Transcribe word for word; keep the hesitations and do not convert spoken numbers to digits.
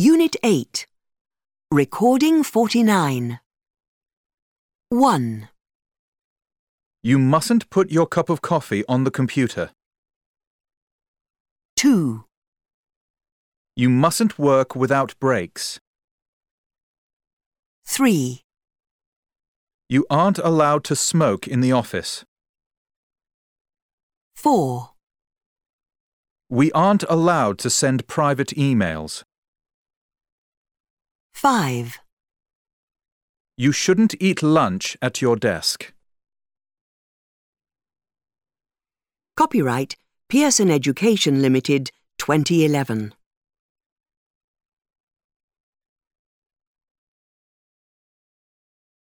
Unit eight. Recording forty-nine. one. You mustn't put your cup of coffee on the computer. two. You mustn't work without breaks. three. You aren't allowed to smoke in the office. four. We aren't allowed to send private emails. five. You shouldn't eat lunch at your desk. Copyright Pearson Education Limited, twenty eleven.